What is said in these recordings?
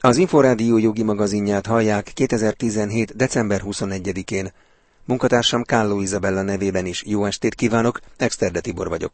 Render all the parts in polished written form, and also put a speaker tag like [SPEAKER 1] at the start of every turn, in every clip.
[SPEAKER 1] Az Inforádió jogi magazinját hallják 2017. december 21-én. Munkatársam Kálló Izabella nevében is jó estét kívánok, Exterde Tibor vagyok.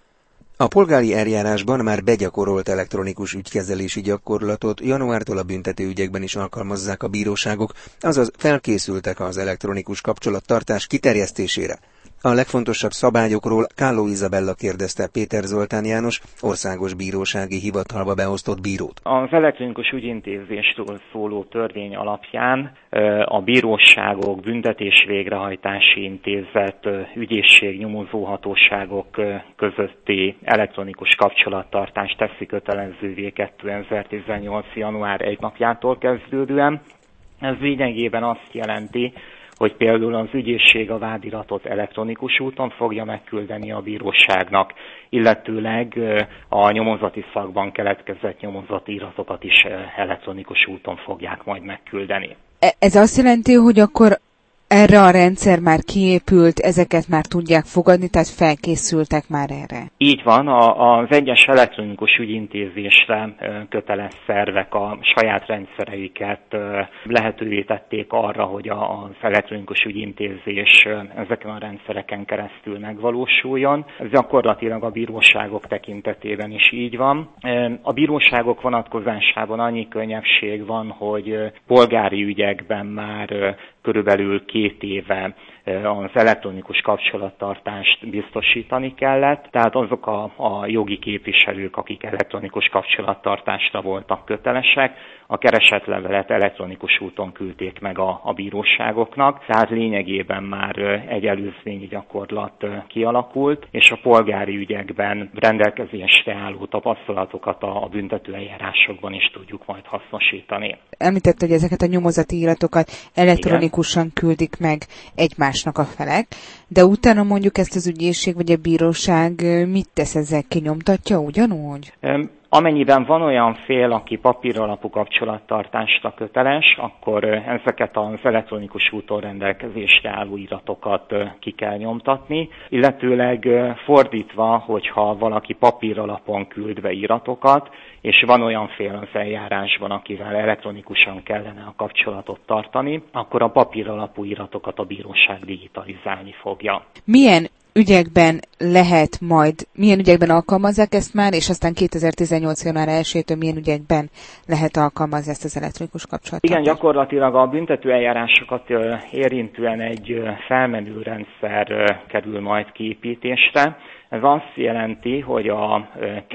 [SPEAKER 1] A polgári eljárásban már begyakorolt elektronikus ügykezelési gyakorlatot januártól a büntetőügyekben is alkalmazzák a bíróságok, azaz felkészültek az elektronikus kapcsolattartás kiterjesztésére. A legfontosabb szabályokról Kálló Izabella kérdezte Péter Zoltán János, országos bírósági hivatalba beosztott bírót.
[SPEAKER 2] Az elektronikus ügyintézésről szóló törvény alapján a bíróságok, büntetés végrehajtási intézet, ügyészség, nyomozóhatóságok közötti elektronikus kapcsolattartást teszi kötelezővé 2018. január 1 napjától kezdődően. Ez lényegében azt jelenti, hogy például az ügyészség a vádiratot elektronikus úton fogja megküldeni a bíróságnak, illetőleg a nyomozati szakban keletkezett nyomozati iratokat is elektronikus úton fogják majd megküldeni.
[SPEAKER 3] Ez azt jelenti, hogy akkor erre a rendszer már kiépült, ezeket már tudják fogadni, tehát felkészültek már erre? Így
[SPEAKER 2] van, az egyes elektronikus ügyintézésre köteles szervek a saját rendszereiket lehetővé tették arra, hogy az elektronikus ügyintézés ezeken a rendszereken keresztül megvalósuljon. Ez gyakorlatilag a bíróságok tekintetében is így van. A bíróságok vonatkozásában annyi könnyebbség van, hogy polgári ügyekben már körülbelül 2 éve az elektronikus kapcsolattartást biztosítani kellett, tehát azok a jogi képviselők, akik elektronikus kapcsolattartásra voltak kötelesek, a keresetlevelet elektronikus úton küldték meg a bíróságoknak, tehát lényegében már egy előzményi gyakorlat kialakult, és a polgári ügyekben rendelkezésre álló tapasztalatokat a büntetőeljárásokban is tudjuk majd hasznosítani.
[SPEAKER 3] Említett, hogy ezeket a nyomozati iratokat elektronikusan küldik meg egymásnak a felek, de utána mondjuk ezt az ügyészség vagy a bíróság mit tesz ezzel, kinyomtatja ugyanúgy?
[SPEAKER 2] Amennyiben van olyan fél, aki papíralapú kapcsolattartásra köteles, akkor ezeket az elektronikus úton rendelkezésre álló iratokat ki kell nyomtatni, illetőleg fordítva, hogyha valaki papíralapon küld be iratokat, és van olyan fél az eljárásban, akivel elektronikusan kellene a kapcsolatot tartani, akkor a papíralapú iratokat a bíróság digitalizálni fogja.
[SPEAKER 3] Milyen ügyekben milyen ügyekben alkalmazzák ezt már, és aztán 2018. január 1-től milyen ügyekben lehet alkalmazni ezt az elektronikus kapcsolatot?
[SPEAKER 2] Igen, gyakorlatilag a büntetőeljárásokat érintően egy felmenő rendszer kerül majd kiépítésre. Ez azt jelenti, hogy a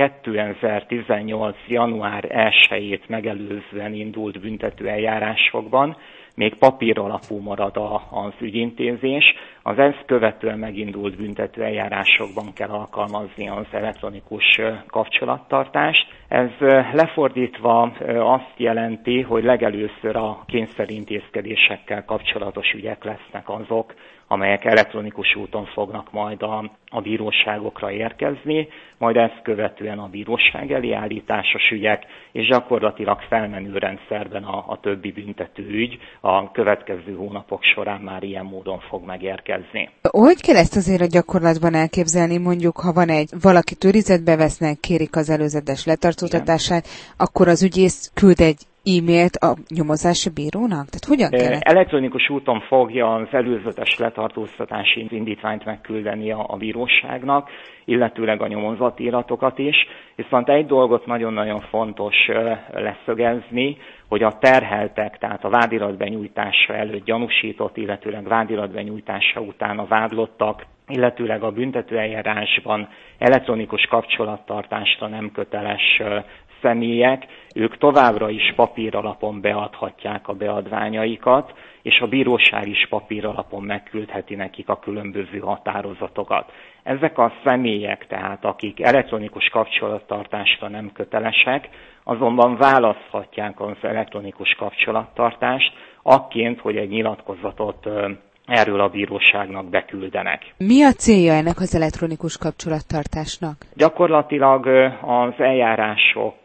[SPEAKER 2] 2018. január 1-ét megelőzően indult büntetőeljárásokban még papíralapú marad az ügyintézés, az ezt követően megindult büntetőeljárásokban kell alkalmazni az elektronikus kapcsolattartást. Ez lefordítva azt jelenti, hogy legelőször a kényszerintézkedésekkel kapcsolatos ügyek lesznek azok, amelyek elektronikus úton fognak majd a bíróságokra érkezni, majd ezt követően a bíróság elé állításos ügyek, és gyakorlatilag felmenő rendszerben a többi büntetőügy a következő hónapok során már ilyen módon fog megérkezni.
[SPEAKER 3] Hogy kell ezt azért a gyakorlatban elképzelni, mondjuk, ha valaki őrizetbe vesznek, kérik az előzetes letartóztatását, akkor az ügyész küld egy e-mailt a nyomozási bírónak? Tehát hogyan kell?
[SPEAKER 2] Elektronikus úton fogja az előzetes letartóztatási indítványt megküldeni a bíróságnak, illetőleg a nyomozati iratokat is. Viszont egy dolgot nagyon-nagyon fontos leszögezni, hogy a terheltek, tehát a vádiratbenyújtása előtt gyanúsított, illetőleg vádiratbenyújtása után a vádlottak, illetőleg a büntetőeljárásban elektronikus kapcsolattartásra nem köteles személyek, ők továbbra is papíralapon beadhatják a beadványaikat, és a bíróság is papíralapon megküldheti nekik a különböző határozatokat. Ezek a személyek tehát, akik elektronikus kapcsolattartásra nem kötelesek, azonban választhatják az elektronikus kapcsolattartást, akként, hogy egy nyilatkozatot erről a bíróságnak beküldenek.
[SPEAKER 3] Mi a célja ennek az elektronikus kapcsolattartásnak?
[SPEAKER 2] Gyakorlatilag az eljárások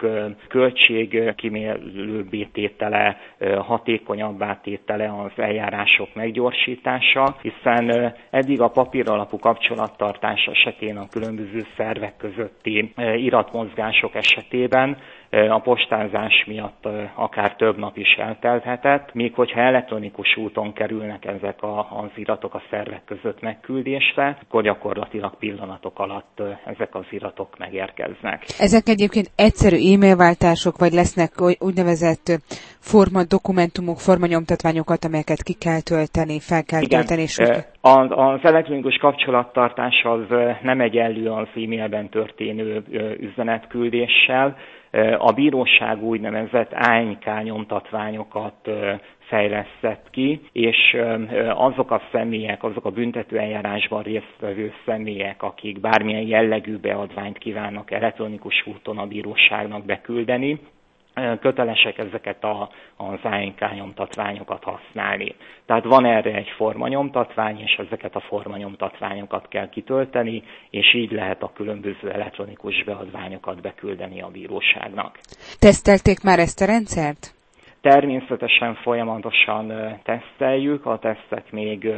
[SPEAKER 2] költségkímélőbbé tétele, hatékonyabbá tétele, az eljárások meggyorsítása, hiszen eddig a papíralapú kapcsolattartás esetén a különböző szervek közötti iratmozgások esetében a postázás miatt akár több nap is eltelthetett, míg hogyha elektronikus úton kerülnek ezek az iratok a szervek között megküldésre, akkor gyakorlatilag pillanatok alatt ezek az iratok megérkeznek.
[SPEAKER 3] Ezek egyébként egyszerű e-mailváltások, vagy lesznek úgynevezett dokumentumok, formanyomtatványokat, amelyeket ki kell tölteni, fel kell tölteni? És
[SPEAKER 2] az elektronikus kapcsolattartás az nem egyenlő az e-mailben történő üzenetküldéssel. A bíróság úgynevezett ANK nyomtatványokat fejlesztett ki, és azok a személyek, azok a büntetőeljárásban résztvevő személyek, akik bármilyen jellegű beadványt kívánnak elektronikus úton a bíróságnak beküldeni, kötelesek ezeket az ANK nyomtatványokat használni. Tehát van erre egy formanyomtatvány, és ezeket a formanyomtatványokat kell kitölteni, és így lehet a különböző elektronikus beadványokat beküldeni a bíróságnak.
[SPEAKER 3] Tesztelték már ezt a rendszert?
[SPEAKER 2] Természetesen folyamatosan teszteljük, a tesztek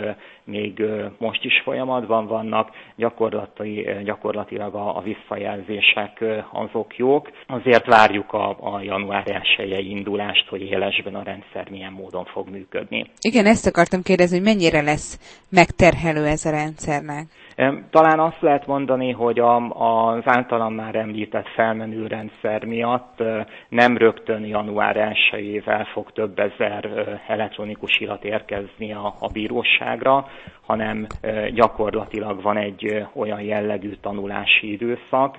[SPEAKER 2] még most is folyamatban vannak, gyakorlatilag a visszajelzések azok jók. Azért várjuk a január 1-i indulást, hogy élesben a rendszer milyen módon fog működni.
[SPEAKER 3] Igen, ezt akartam kérdezni, hogy mennyire lesz megterhelő ez a rendszernek?
[SPEAKER 2] Talán azt lehet mondani, hogy az általam már említett felmenő rendszer miatt nem rögtön január 1-ével fog több ezer elektronikus irat érkezni a bíróságra, hanem gyakorlatilag van egy olyan jellegű tanulási időszak,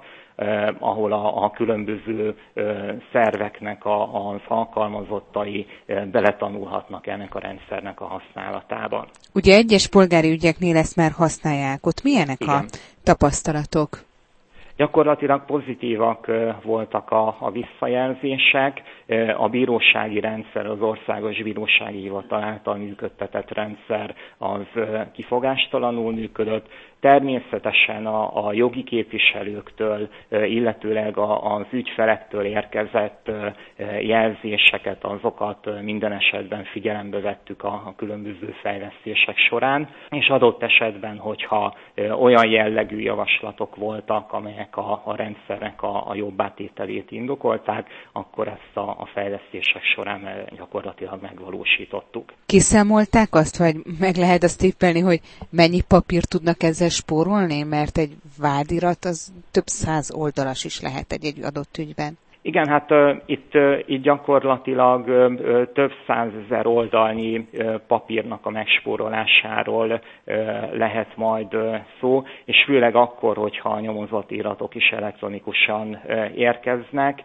[SPEAKER 2] ahol a különböző szerveknek az alkalmazottai beletanulhatnak ennek a rendszernek a használatában.
[SPEAKER 3] Ugye egyes polgári ügyeknél ezt már használják. Ott milyenek a tapasztalatok?
[SPEAKER 2] Gyakorlatilag pozitívak voltak a visszajelzések. A bírósági rendszer, az Országos Bírósági Hivatal által működtetett rendszer az kifogástalanul működött. Természetesen a jogi képviselőktől, illetőleg az ügyfelektől érkezett jelzéseket, azokat minden esetben figyelembe vettük a különböző fejlesztések során, és adott esetben, hogyha olyan jellegű javaslatok voltak, amelyek a rendszernek a jobbátételét indokolták, akkor ezt a fejlesztések során gyakorlatilag megvalósítottuk.
[SPEAKER 3] Kiszámolták azt, vagy meg lehet azt tippelni, hogy mennyi papírt tudnak ezzel spórolni, mert egy vádirat az több 100 oldalas is lehet egy adott ügyben.
[SPEAKER 2] Igen, hát itt gyakorlatilag több 100 000 oldalnyi papírnak a megspórolásáról lehet majd szó, és főleg akkor, hogyha a nyomozott iratok is elektronikusan érkeznek.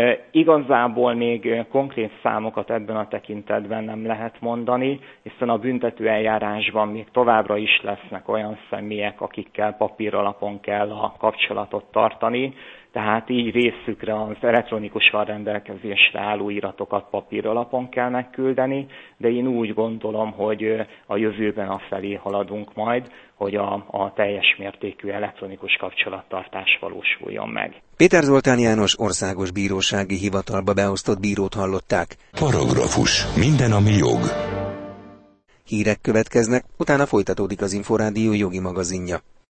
[SPEAKER 2] Igazából még konkrét számokat ebben a tekintetben nem lehet mondani, hiszen a büntetőeljárásban még továbbra is lesznek olyan személyek, akikkel papíralapon kell a kapcsolatot tartani, tehát így részükre az elektronikusan rendelkezésre álló iratokat papíralapon kell megküldeni, de én úgy gondolom, hogy a jövőben afelé haladunk majd, hogy a teljes mértékű elektronikus kapcsolattartás valósuljon meg.
[SPEAKER 1] Péter Zoltán János országos bírósági hivatalba beosztott bírót hallották.
[SPEAKER 4] Paragrafus. Minden, ami jog.
[SPEAKER 1] Hírek következnek, utána folytatódik az Inforádió jogi magazinja.